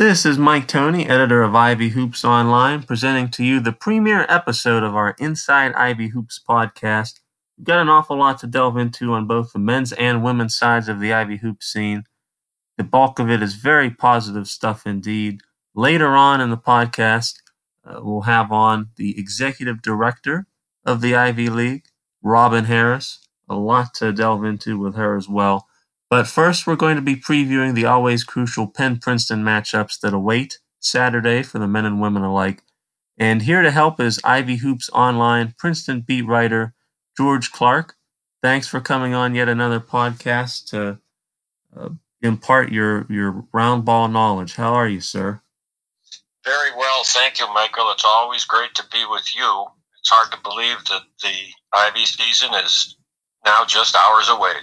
This is Mike Toney, editor of Ivy Hoops Online, presenting to you the premiere episode of our Inside Ivy Hoops podcast. We've got an awful lot to delve into on both the men's and women's sides of the Ivy Hoops scene. The bulk of it is very positive stuff indeed. Later on in the podcast, we'll have on the executive director of the Ivy League, Robin Harris. A lot to delve into with her as well. But first, we're going to be previewing the always crucial Penn-Princeton matchups that await Saturday for the men and women alike. And here to help is Ivy Hoops Online Princeton beat writer George Clark. Thanks for coming on yet another podcast to impart your round ball knowledge. How are you, sir? Very well, thank you, Michael. It's always great to be with you. It's hard to believe that the Ivy season is now just hours away.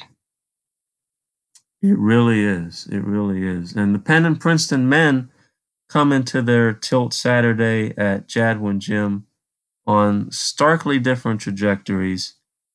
It really is. It really is. And the Penn and Princeton men come into their tilt Saturday at Jadwin Gym on starkly different trajectories.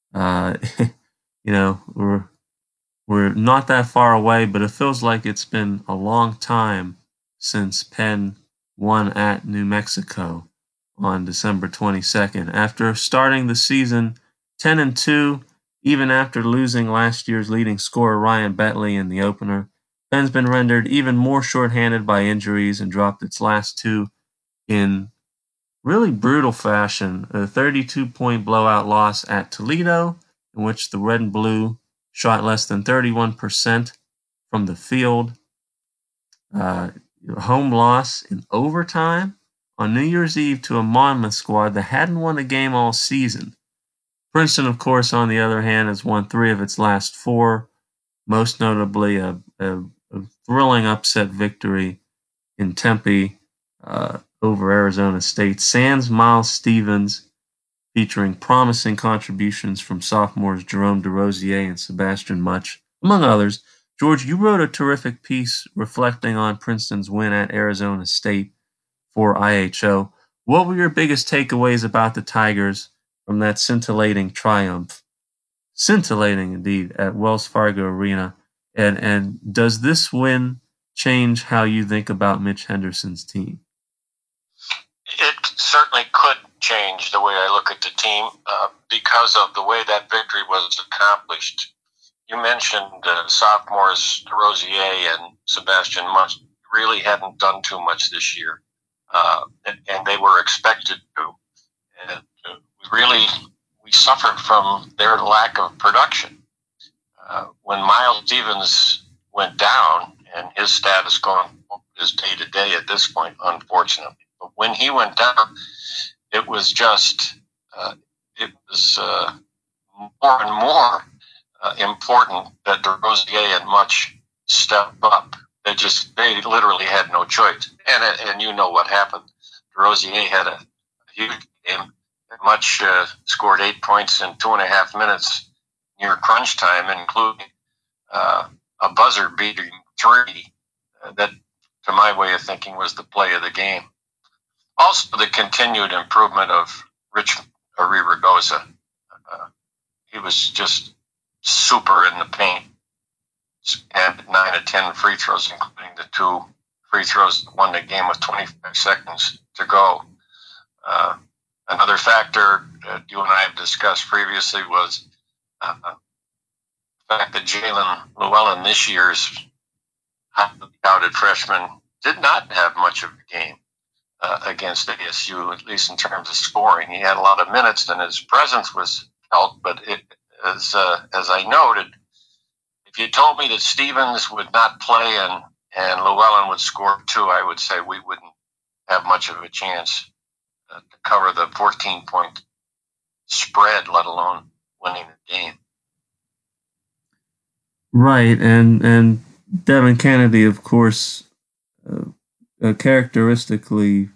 We're not that far away, but it feels like it's been a long time since Penn won at New Mexico on December 22nd. After starting the season 10-2, even after losing last year's leading scorer Ryan Betley in the opener, Penn's been rendered even more shorthanded by injuries and dropped its last two in really brutal fashion. A 32-point blowout loss at Toledo, in which the red and blue shot less than 31% from the field. Home loss in overtime on New Year's Eve to a Monmouth squad that hadn't won a game all season. Princeton, of course, on the other hand, has won 3 of its last 4, most notably a thrilling upset victory in Tempe over Arizona State. Sans Miles Stevens, featuring promising contributions from sophomores Jerome DeRosier and Sebastian Much, among others. George, you wrote a terrific piece reflecting on Princeton's win at Arizona State for IHO. What were your biggest takeaways about the Tigers from that scintillating triumph? Scintillating indeed at Wells Fargo Arena. And does this win change how you think about Mitch Henderson's team? It certainly could change the way I look at the team because of the way that victory was accomplished. You mentioned sophomores DeRosier and Sebastian Much really hadn't done too much this year, and they were expected to. And we suffered from their lack of production. When Miles Stevens went down, and his status going is day to day at this point, unfortunately. But when he went down, it was just more and more important that DeRosier and Much step up. They literally had no choice, and you know what happened. DeRosier had a huge game. Much scored 8 points in 2.5 minutes near crunch time, including a buzzer-beating 3 that, to my way of thinking, was the play of the game. Also, the continued improvement of Rich Arriragosa. He was just super in the paint, and 9 of 10 free throws, including the 2 free throws that won the game with 25 seconds to go. Another factor that you and I have discussed previously was the fact that Jalen Llewellyn, this year's highly touted freshman, did not have much of a game against ASU, at least in terms of scoring. He had a lot of minutes, and his presence was felt, but as I noted, if you told me that Stevens would not play and Llewellyn would score 2, I would say we wouldn't have much of a chance to cover the 14-point spread, let alone winning the game. Right, and Devin Kennedy, of course, characteristically,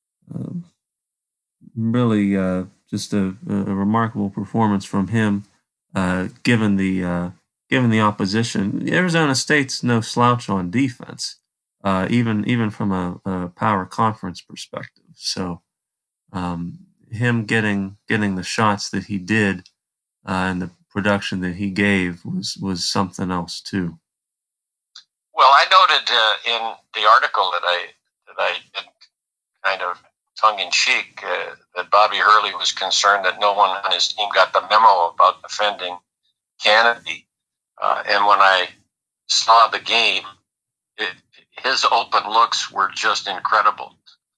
really just a remarkable performance from him, given the opposition. Arizona State's no slouch on defense, even from a power conference perspective. So, him getting the shots that he did and the production that he gave was something else too. Well, I noted in the article that that I did kind of tongue-in-cheek that Bobby Hurley was concerned that no one on his team got the memo about defending Kennedy. And when I saw the game, his open looks were just incredible.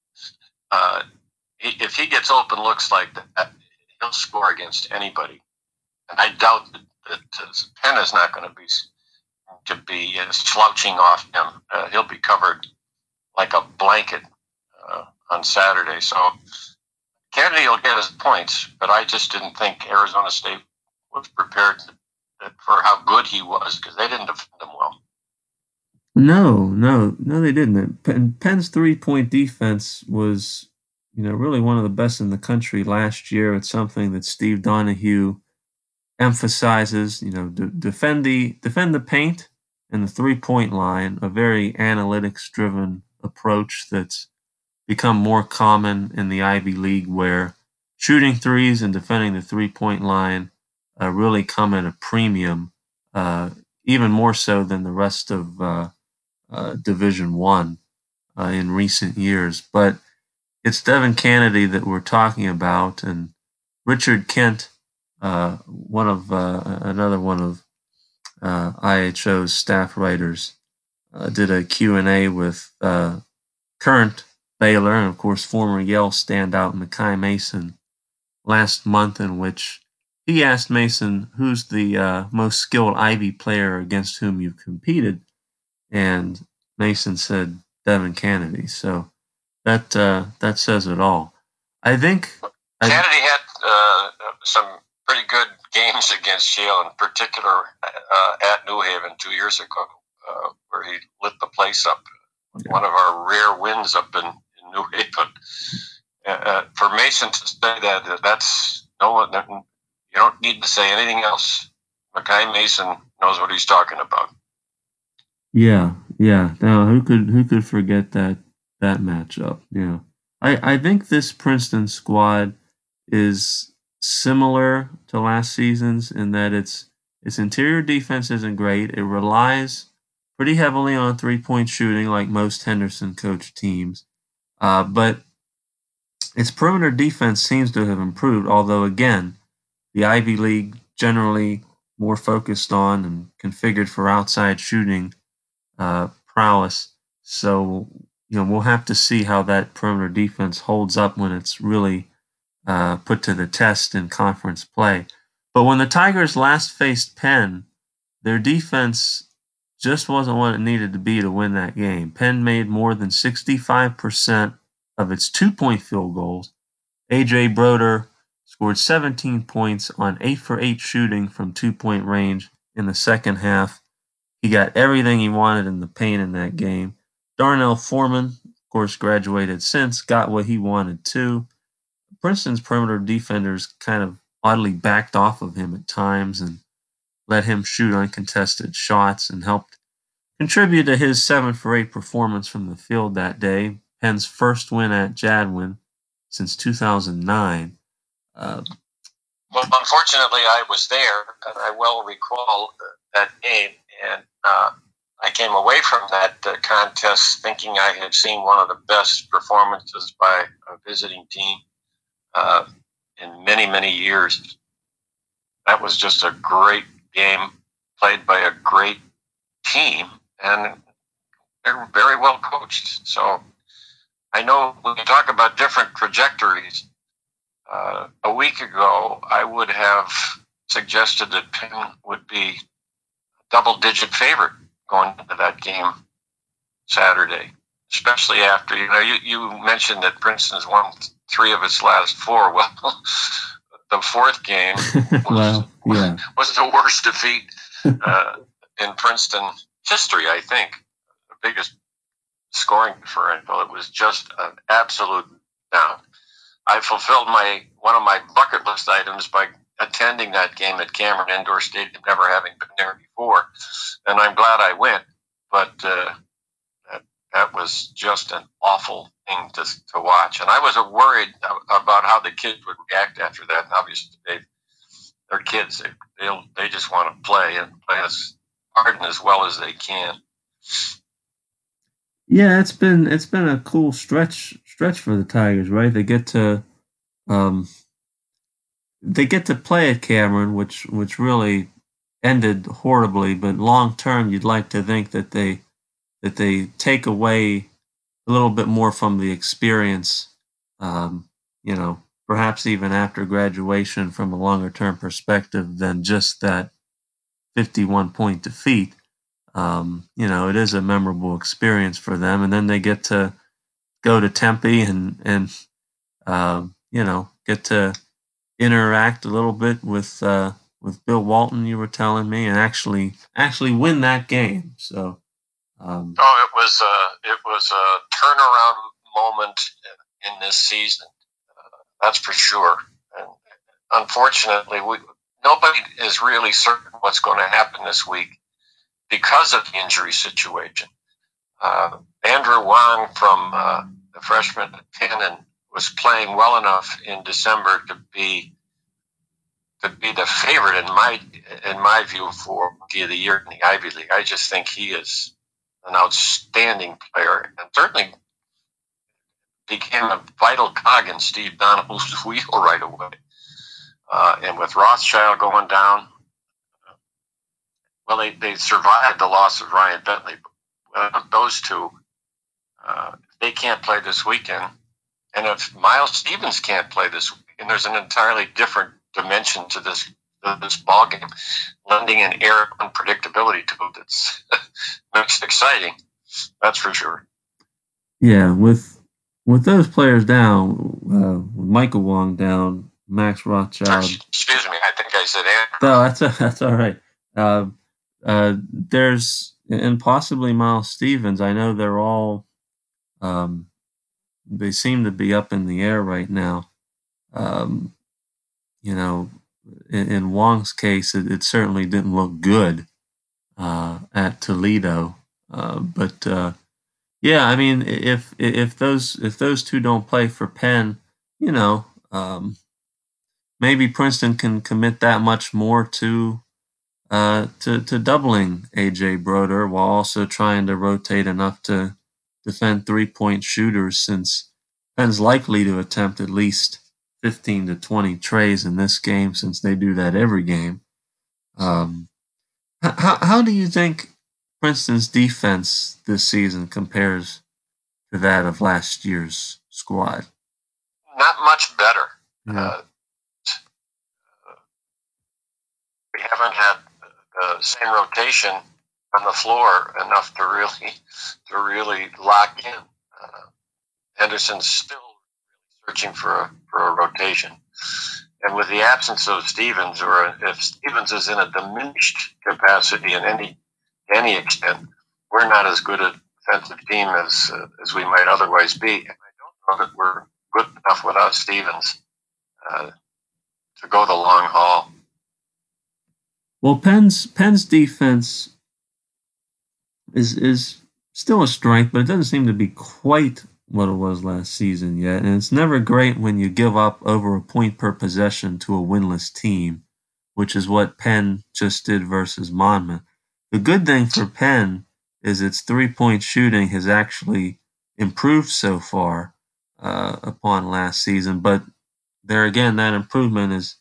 If he gets open looks like that, he'll score against anybody. And I doubt that Penn is not going to be slouching off him. He'll be covered like a blanket on Saturday. So Kennedy will get his points, but I just didn't think Arizona State was prepared for how good he was, because they didn't defend him well. No, they didn't. Penn's 3-point defense was, really one of the best in the country last year. It's something that Steve Donahue emphasizes. Defend the paint and the 3-point line, a very analytics-driven approach that's become more common in the Ivy League, where shooting threes and defending the 3-point line really come at a premium, even more so than the rest of Division One in recent years. But it's Devin Kennedy that we're talking about, and Richard Kent, another one of IHO's staff writers, did a Q&A with current Baylor and, of course, former Yale standout Makai Mason last month, in which he asked Mason, who's the most skilled Ivy player against whom you've competed? And Mason said Devin Kennedy. So that says it all. I think Kennedy had some pretty good games against Yale, in particular at New Haven 2 years ago, where he lit the place up. Yeah. One of our rare wins up in New Haven. For Mason to say that's no one. You don't need to say anything else. Makai Mason knows what he's talking about. Yeah. Now, who could forget that matchup? Yeah, I think this Princeton squad is similar to last season's in that its interior defense isn't great. It relies pretty heavily on 3-point shooting, like most Henderson coached teams, but its perimeter defense seems to have improved. Although, again, the Ivy League generally more focused on and configured for outside shooting prowess. So, we'll have to see how that perimeter defense holds up when it's really put to the test in conference play. But when the Tigers last faced Penn, their defense just wasn't what it needed to be to win that game. Penn made more than 65% of its 2-point field goals. A.J. Broder scored 17 points on 8 for 8 shooting from 2-point range in the second half. He got everything he wanted in the paint in that game. Darnell Foreman, of course, graduated since, got what he wanted too. Princeton's perimeter defenders kind of oddly backed off of him at times and let him shoot uncontested shots and helped contribute to his 7 for 8 performance from the field that day, Penn's first win at Jadwin since 2009. Well, unfortunately, I was there, and I well recall that game, and I came away from that contest thinking I had seen one of the best performances by a visiting team in many, many years. That was just a great game played by a great team, and they're very well coached. So I know when you talk about different trajectories, a week ago I would have suggested that Penn would be a double-digit favorite going into that game Saturday, especially after, you mentioned that Princeton's won 3 of its last 4. Well, the fourth game was the worst defeat in Princeton history, I think. The biggest scoring differential. It was just an absolute down. I fulfilled one of my bucket list items by attending that game at Cameron Indoor Stadium, never having been there before, and I'm glad I went. But that was just an awful thing to watch, and I was worried about how the kids would react after that. And obviously, they're kids; they just want to play and play as hard and as well as they can. Yeah, it's been a cool stretch for the Tigers, right? Um, they get to play at Cameron, which really ended horribly. But long term, you'd like to think that they take away a little bit more from the experience. Um, perhaps even after graduation, from a longer term perspective than just that 51-point defeat. It is a memorable experience for them, and then they get to go to Tempe and get to interact a little bit with Bill Walton. You were telling me, and actually win that game. So, It was a turnaround moment in this season. That's for sure. And unfortunately, nobody is really certain what's going to happen this week because of the injury situation. Andrew Wang from the freshman at Penn was playing well enough in December to be the favorite in my view for Rookie of the Year in the Ivy League. I just think he is an outstanding player and certainly became a vital cog in Steve Donald's wheel right away. And with Rothschild going down, well, they survived the loss of Ryan Bentley. But those two, they can't play this weekend. And if Miles Stevens can't play this weekend, there's an entirely different dimension to this ball game, lending an air of unpredictability to it that's makes it exciting. That's for sure. yeah, with those players down, with Michael Wong down, Max Rothschild. Excuse me, I think I said Andrew. No, that's all right. There's and possibly Miles Stevens. I know they're all they seem to be up in the air right now. Um, you know, in Wong's case, it certainly didn't look good at Toledo. But yeah, I mean, if those two don't play for Penn, you know, maybe Princeton can commit that much more to doubling AJ Broder while also trying to rotate enough to defend 3-point shooters, since Penn's likely to attempt at least 15 to 20 trays in this game, since they do that every game. Um, how do you think Princeton's defense this season compares to that of last year's squad? Not much better. Yeah. We haven't had the same rotation on the floor enough to really lock in. Henderson's still searching for a rotation, and with the absence of Stevens, or if Stevens is in a diminished capacity in any extent, we're not as good a defensive team as we might otherwise be. And I don't know that we're good enough without Stevens to go the long haul. Well, Penn's defense is still a strength, but it doesn't seem to be quite what it was last season yet. And it's never great when you give up over a point per possession to a winless team, which is what Penn just did versus Monmouth. The good thing for Penn is its 3-point shooting has actually improved so far upon last season, but there again, that improvement is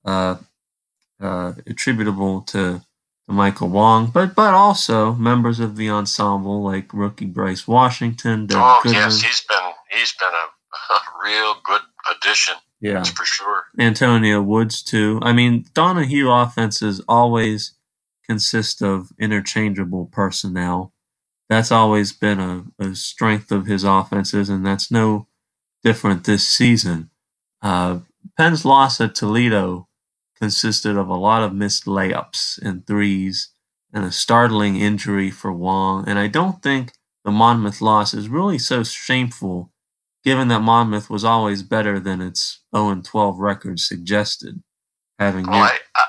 attributable to Michael Wong, but also members of the ensemble like rookie Bryce Washington. Yes, he's been a real good addition. Yeah, that's for sure. Antonio Woods too. I mean, Donahue offenses always consist of interchangeable personnel. That's always been a strength of his offenses, and that's no different this season. Penn's loss at Toledo consisted of a lot of missed layups and threes and a startling injury for Wong. And I don't think the Monmouth loss is really so shameful, given that Monmouth was always better than its 0-12 record suggested. Michael,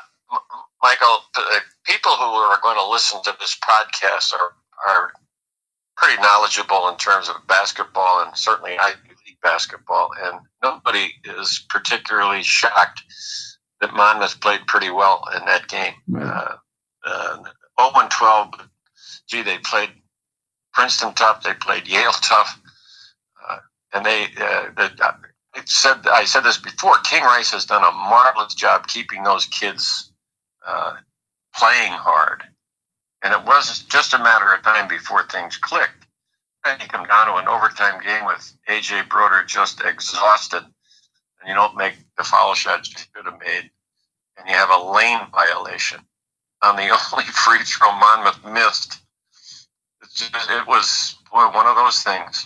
people who are going to listen to this podcast are pretty knowledgeable in terms of basketball, and certainly Ivy League basketball, and nobody is particularly shocked that Monmouth played pretty well in that game. Right. 0-12, gee, they played Princeton tough. They played Yale tough, and I said this before. King Rice has done a marvelous job keeping those kids playing hard, and it was just a matter of time before things clicked. And you come down to an overtime game with A.J. Broder just exhausted, and you don't make the foul shots you should have made, and you have a lane violation on the only free throw Monmouth missed. It was one of those things.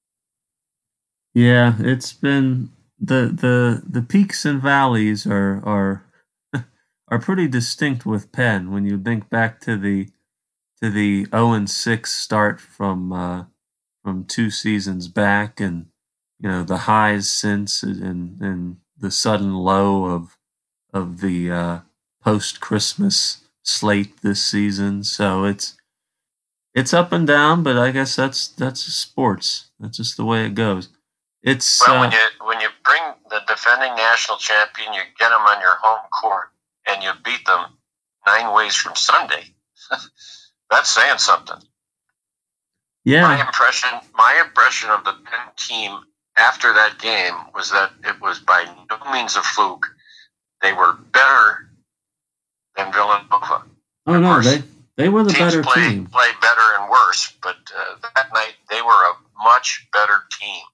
Yeah, it's been the peaks and valleys are are pretty distinct with Penn when you think back to the 0-6 start from 2 seasons back, and the highs since, and the sudden low of the post Christmas slate this season. So it's up and down, but I guess that's sports. That's just the way it goes. It's Well, when you bring the defending national champion, you get them on your home court, and you beat them 9 ways from Sunday. That's saying something. yeah, My impression of the Penn team after that game was that it was by no means a fluke. They were better than Villanova. oh no, they were the Teams better team. play better and worse, but that night they were a much better team.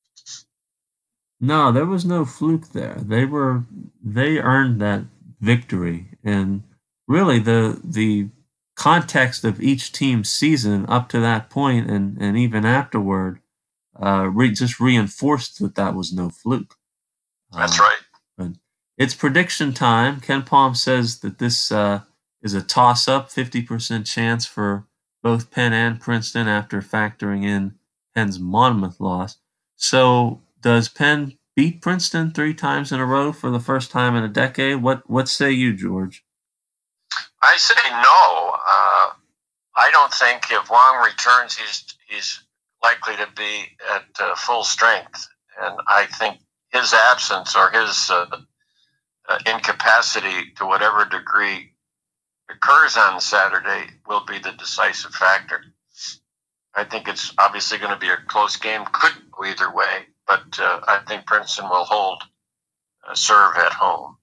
No, there was no fluke there. They earned that victory, and really the context of each team's season up to that point and even afterward just reinforced that was no fluke. That's right. But it's prediction time. Ken Palm says that this is a toss-up, 50% chance for both Penn and Princeton after factoring in Penn's Monmouth loss. So does Penn beat Princeton 3 times in a row for the first time in a decade? What say you, George? I say no. I don't think if Wong returns, he's likely to be at full strength, and I think his absence or his incapacity to whatever degree occurs on Saturday will be the decisive factor. I think it's obviously going to be a close game. Could go either way, but I think Princeton will hold serve at home.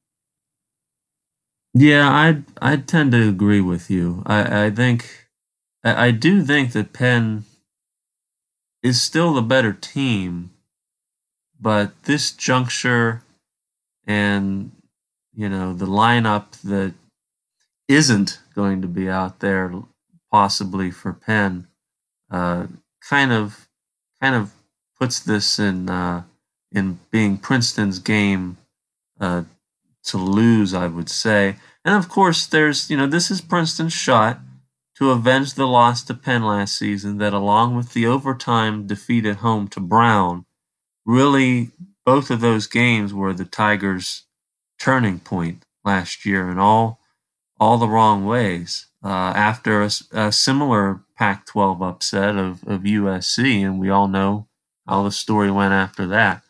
Yeah, I tend to agree with you. I do think that Penn is still the better team, but this juncture and the lineup that isn't going to be out there possibly for Penn kind of puts this in being Princeton's game to lose, I would say. And of course, there's this is Princeton's shot to avenge the loss to Penn last season. That, along with the overtime defeat at home to Brown, really both of those games were the Tigers' turning point last year in all the wrong ways. After a similar Pac-12 upset of USC, and we all know how the story went after that.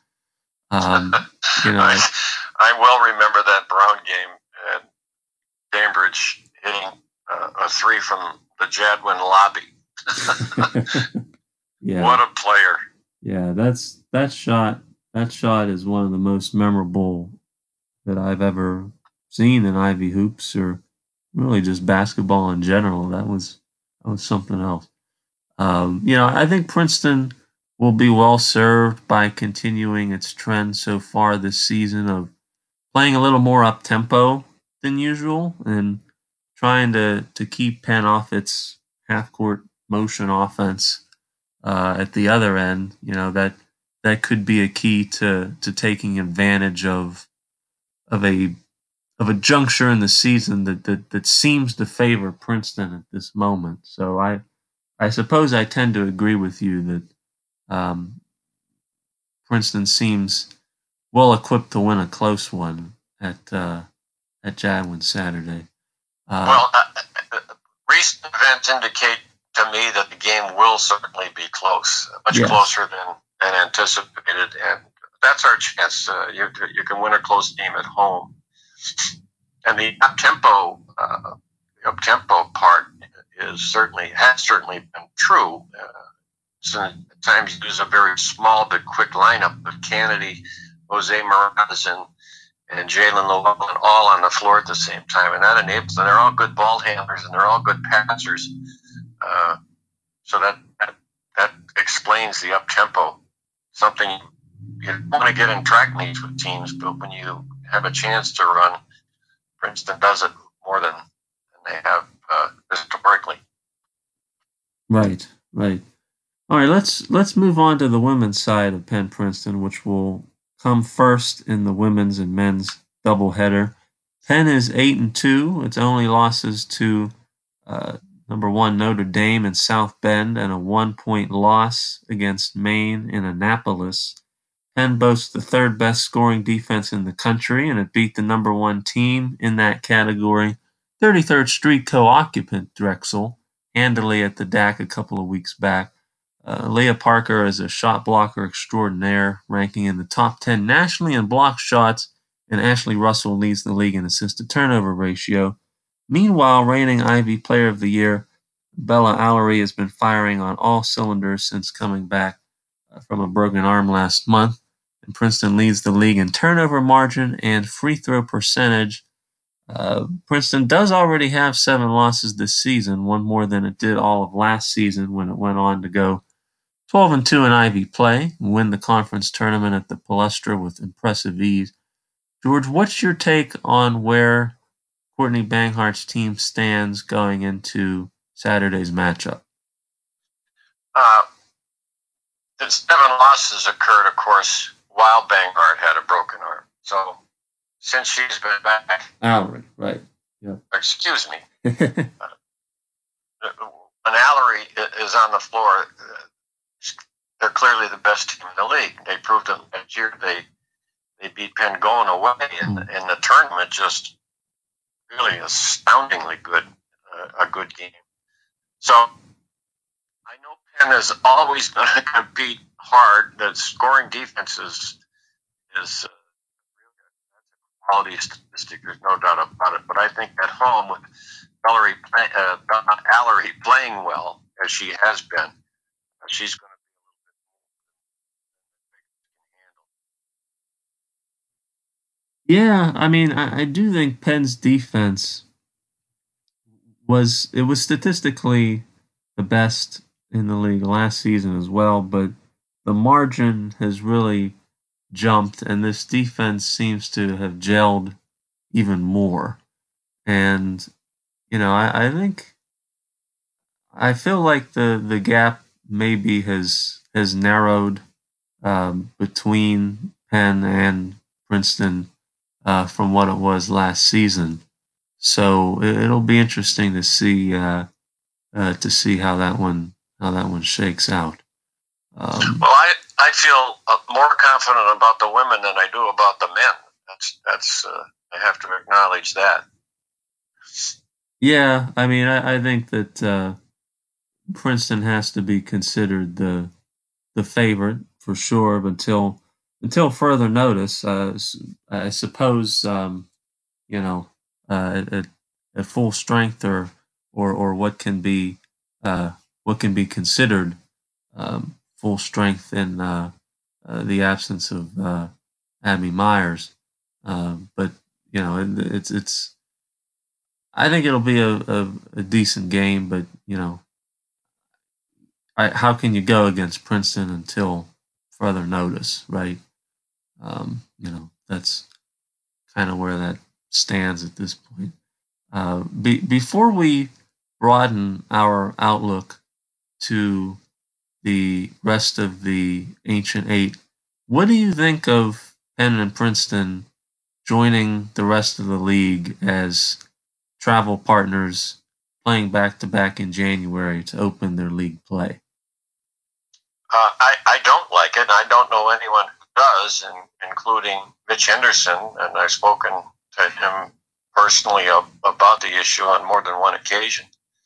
I well remember that Brown game at Cambridge hitting a 3 from the Jadwin lobby. Yeah. What a player! Yeah, that shot. That shot is one of the most memorable that I've ever seen in Ivy hoops, or really just basketball in general. That was something else. I think Princeton will be well served by continuing its trend so far this season of playing a little more up tempo than usual and trying to keep Penn off its half court motion offense at the other end. That could be a key to taking advantage of a juncture in the season that seems to favor Princeton at this moment. So I suppose I tend to agree with you that Princeton seems well equipped to win a close one at Jadwin Saturday. Recent events indicate to me that the game will certainly be close, much closer than anticipated, and that's our chance. You can win a close game at home, and the up tempo part has certainly been true. So at times use a very small but quick lineup of Kennedy, Jose Morales, and Jalen Llewellyn all on the floor at the same time, and that enables them. They're all good ball handlers and they're all good passers. So that explains the up tempo. Something you want to get in track meets with teams, but when you have a chance to run, Princeton does it more than they have historically. Right. All right, let's move on to the women's side of Penn Princeton, which will come first in the women's and men's doubleheader. Penn is 8-2. Its only losses to number 1 Notre Dame in South Bend and a 1-point loss against Maine in Annapolis. Penn boasts the third best scoring defense in the country, and it beat the number 1 team in that category, 33rd Street co-occupant Drexel, handily at the DAC a couple of weeks back. Leah Parker is a shot blocker extraordinaire, ranking in the top 10 nationally in block shots, and Ashley Russell leads the league in assist-to-turnover ratio. Meanwhile, reigning Ivy Player of the Year, Bella Allery has been firing on all cylinders since coming back from a broken arm last month, and Princeton leads the league in turnover margin and free throw percentage. Princeton does already have 7 losses this season, one more than it did all of last season when it went on to go 12-2 in Ivy play, win the conference tournament at the Palestra with impressive ease. George, what's your take on where Courtney Banghart's team stands going into Saturday's matchup? The 7 losses occurred, of course, while Banghart had a broken arm. So since she's been back, Allery, right? Yeah. Excuse me. When Allery is on the floor, they're clearly the best team in the league. They proved it last year. They beat Penn going away in the tournament. Just really astoundingly good, a good game. So I know Penn is always going to compete hard. The scoring defense is that's a quality statistic. There's no doubt about it. But I think at home with Allery playing well as she has been, she's going to Yeah, I mean, I do think Penn's defense was statistically the best in the league last season as well, but the margin has really jumped, and this defense seems to have gelled even more. And I feel like the gap maybe has narrowed between Penn and Princeton from what it was last season. So it'll be interesting to see how that one shakes out. Well, I feel more confident about the women than I do about the men. That's I have to acknowledge that. Yeah, I mean, I think that Princeton has to be considered the favorite for sure, but until further notice. I suppose at full strength or what can be considered full strength in the absence of Abby Myers. But it's I think it'll be a decent game, but how can you go against Princeton until further notice, right? That's kind of where that stands at this point. Before we broaden our outlook to the rest of the Ancient Eight, what do you think of Penn and Princeton joining the rest of the league as travel partners, playing back-to-back in January to open their league play? I don't like it. I don't know anyone who does, including Mitch Henderson, and I've spoken to him personally about the issue on more than one occasion.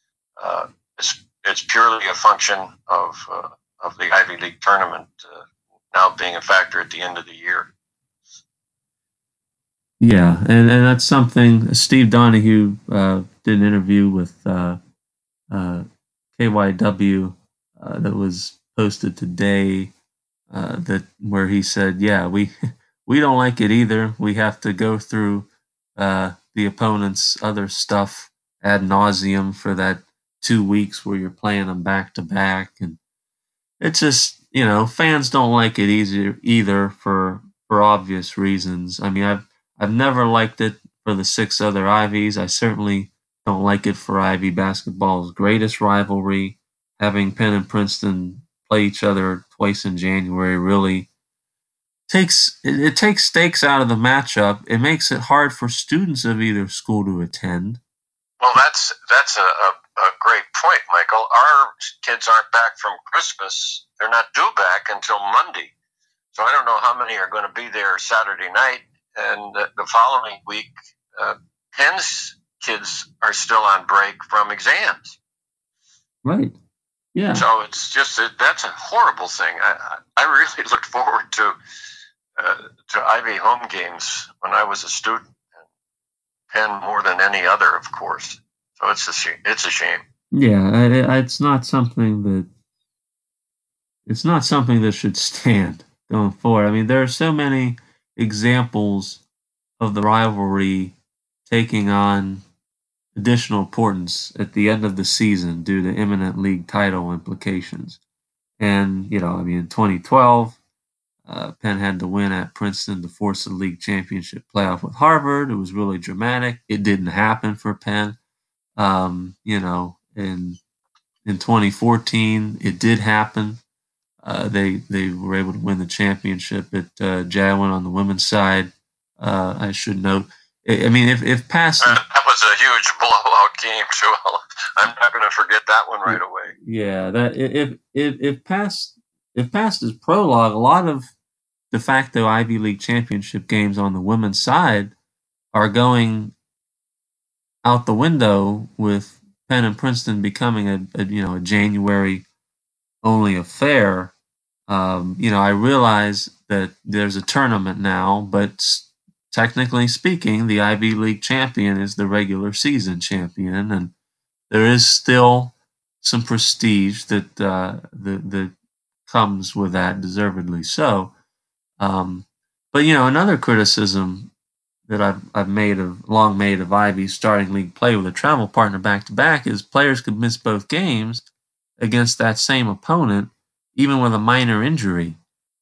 It's purely a function of the Ivy League tournament now being a factor at the end of the year. Yeah, and that's something Steve Donahue did an interview with KYW that was posted today that where he said, "Yeah, we we don't like it either. We have to go through the opponent's other stuff ad nauseum for that 2 weeks where you're playing them back to back, and it's just fans don't like it either for obvious reasons. I mean, I've never liked it for the 6 other Ivies. I certainly don't like it for Ivy basketball's greatest rivalry. Having Penn and Princeton play each other twice in January really takes stakes out of the matchup. It makes it hard for students of either school to attend. Well, that's a great point, Michael. Our kids aren't back from Christmas. They're not due back until Monday. So I don't know how many are going to be there Saturday night. And the following week, Penn's kids are still on break from exams. Right. Yeah. So it's just that's a horrible thing. I really looked forward to Ivy home games when I was a student. Penn more than any other, of course. So it's a shame. Yeah, it's not something that should stand going forward. I mean, there are so many examples of the rivalry taking on additional importance at the end of the season due to imminent league title implications. And, I mean, in 2012, Penn had to win at Princeton to force the league championship playoff with Harvard. It was really dramatic. It didn't happen for Penn. In 2014, it did happen. They were able to win the championship at Jadwin on the women's side. I should note. I mean, if past that was a huge blowout game, Joel. I'm not going to forget that one right away. Yeah, that if past is prologue, a lot of de facto Ivy League championship games on the women's side are going out the window with Penn and Princeton becoming a January only affair. I realize that there's a tournament now, but technically speaking, the Ivy League champion is the regular season champion, and there is still some prestige that comes with that, deservedly so. But another criticism that I've long made of Ivy's starting league play with a travel partner back to back is players could miss both games against that same opponent, even with a minor injury.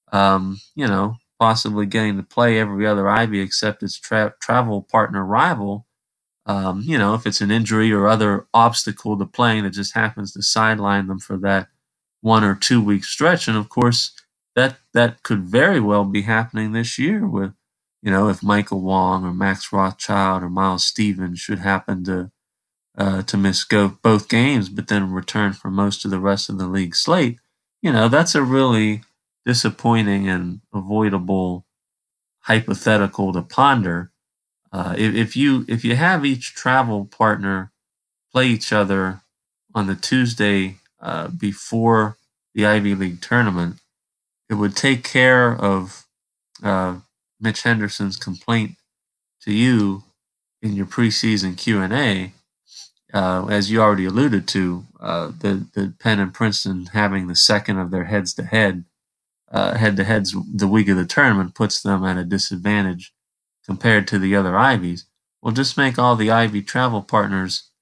Possibly getting to play every other Ivy except its travel partner rival. If it's an injury or other obstacle to playing that just happens to sideline them for that 1 or 2 week stretch. And of course, that could very well be happening this year with, if Michael Wong or Max Rothschild or Miles Stevens should happen to miss both games, but then return for most of the rest of the league slate. That's a really disappointing and avoidable hypothetical to ponder. If you have each travel partner play each other on the Tuesday before the Ivy League tournament, it would take care of Mitch Henderson's complaint to you in your preseason Q&A, as you already alluded to, the Penn and Princeton having the second of their head-to-heads the week of the tournament puts them at a disadvantage compared to the other Ivies. Well, just make all the Ivy travel partners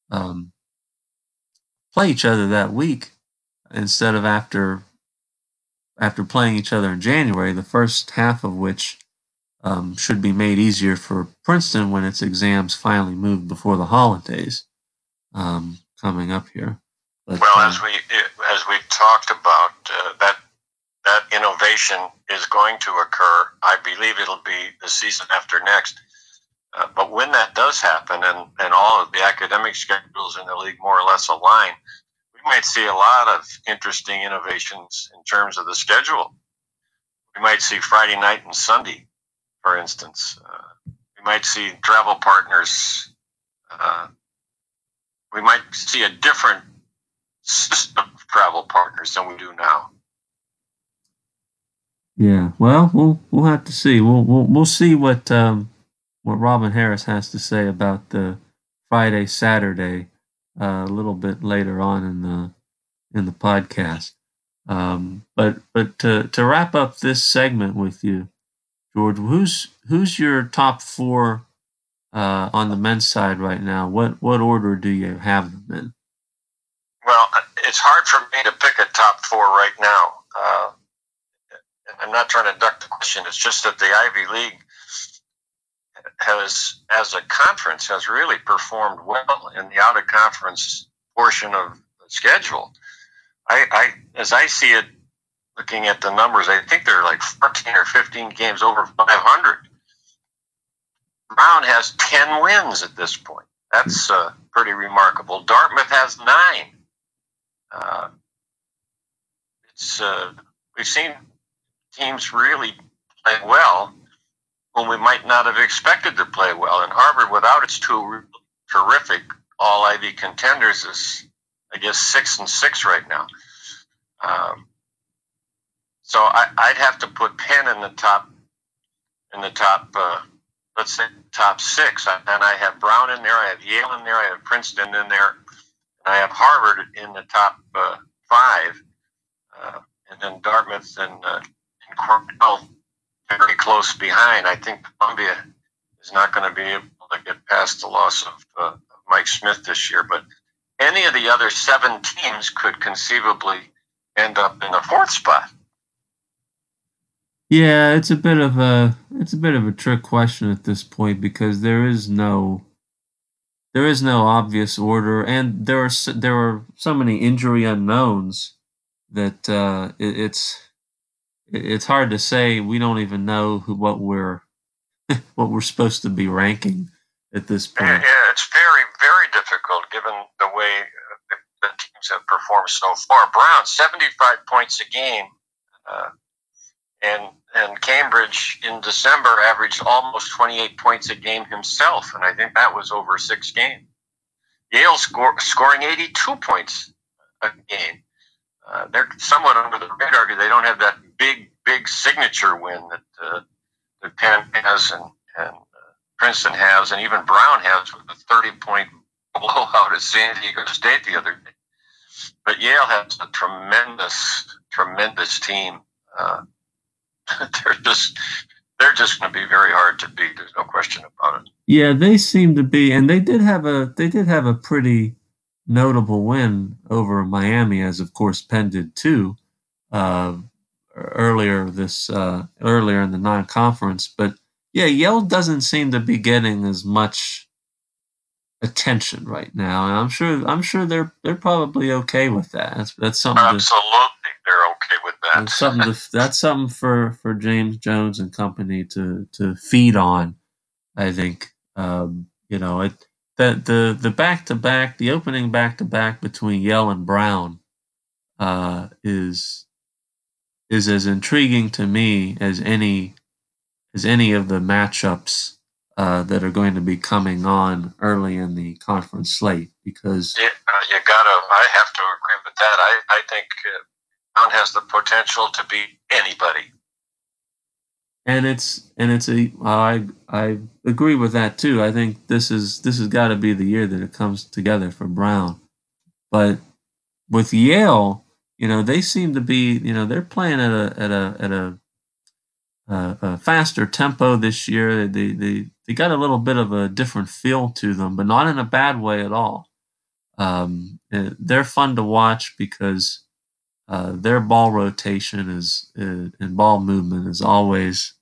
play each other that week instead of after playing each other in January, the first half of which should be made easier for Princeton when its exams finally move before the holidays coming up here. But, as we talked about, that innovation is going to occur. I believe it'll be the season after next. But when that does happen, and all of the academic schedules in the league more or less align, we might see a lot of interesting innovations in terms of the schedule. We might see Friday night and Sunday, for instance. We might see travel partners. We might see a different system of travel partners than we do now. Yeah, well, we'll have to see. We'll see what Robin Harris has to say about the Friday Saturday a little bit later on in the podcast. But to wrap up this segment with you, George, who's your top four on the men's side right now? What order do you have them in? Well, it's hard for me to pick a top four right now. I'm not trying to duck the question. It's just that the Ivy League has, as a conference, has really performed well in the out of conference portion of the schedule. As I see it, looking at the numbers, I think they're like 14 or 15 games over 500. Brown has 10 wins at this point. That's pretty remarkable. Dartmouth has 9. We've seen teams really play well whom we might not have expected to play well. And Harvard, without its two terrific all Ivy contenders, is, I guess, 6-6 right now. So I'd have to put Penn in the top. Let's say top 6, and I have Brown in there. I have Yale in there. I have Princeton in there, and I have Harvard in the top 5, and then Dartmouth and Cornell very close behind. I think Columbia is not going to be able to get past the loss of Mike Smith this year, but any of the other 7 teams could conceivably end up in the 4th spot. Yeah, it's a bit of a trick question at this point because there is no obvious order, and there are so many injury unknowns that it's hard to say. We don't even know what we're supposed to be ranking at this point. Yeah, it's very, very difficult given the way the teams have performed so far. Brown, 75 points a game, and Cambridge in December averaged almost 28 points a game himself, and I think that was over 6 games. Yale scoring 82 points a game. They're somewhat under the radar because they don't have that big signature win that Penn has and Princeton has, and even Brown has with a 30-point blowout at San Diego State the other day. But Yale has a tremendous team. They're just going to be very hard to beat. There's no question about it. Yeah, they seem to be, and they did have a pretty notable win over Miami, as of course Penn did too, earlier in the non-conference. But yeah, Yale doesn't seem to be getting as much attention right now, and I'm sure they're probably okay with that. That's something. Absolutely, they're okay with that. That's something for James Jones and company to feed on. I think the back-to-back, the opening back-to-back between Yale and Brown is as intriguing to me as any of the matchups that are going to be coming on early in the conference slate, because I have to agree with that. I think Brown has the potential to beat anybody. And I agree with that too. I think this has got to be the year that it comes together for Brown. But with Yale, they seem to be, they're playing at a faster tempo this year. They got a little bit of a different feel to them, but not in a bad way at all. They're fun to watch because their ball rotation and ball movement is always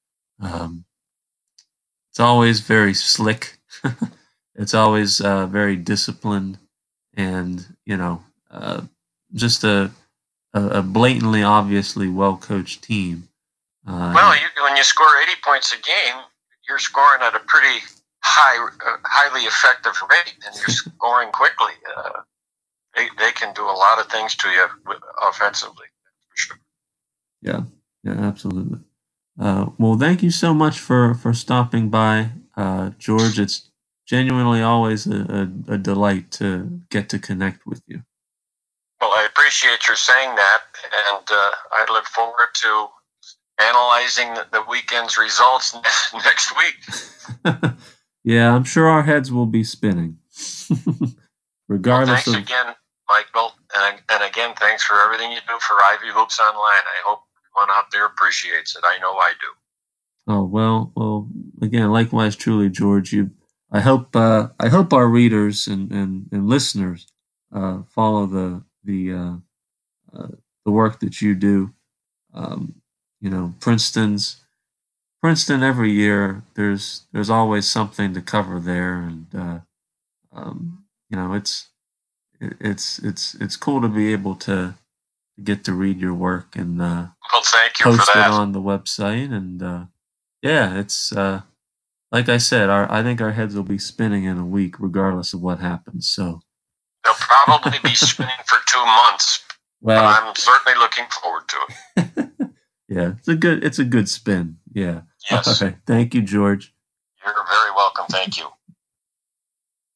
it's always very slick. It's always very disciplined, and just a blatantly, obviously well coached team. When you score 80 points a game, you're scoring at a pretty highly effective rate, and you're scoring quickly. They can do a lot of things to you offensively, for sure. Yeah, absolutely. Well, thank you so much for stopping by, George. It's genuinely always a delight to get to connect with you. Well, I appreciate your saying that, and I look forward to analyzing the weekend's results next week. Yeah, I'm sure our heads will be spinning. regardless thanks again, Michael, and again, thanks for everything you do for Ivy Hoops Online. I hope everyone out there appreciates it. I know I do. Oh well, again, likewise, truly, George. I hope our readers and listeners follow the work that you do. You know, Princeton every year. There's always something to cover there, and you know, it's cool to be able to get to read your work and well, thank you post for that. it on the website. And yeah, it's like I said, I think our heads will be spinning in a week, regardless of what happens. So they'll probably be spinning for 2 months. Well, but I'm certainly looking forward to it. Yeah, it's a good spin. Yeah. Yes. All right. Thank you, George. You're very welcome. Thank you.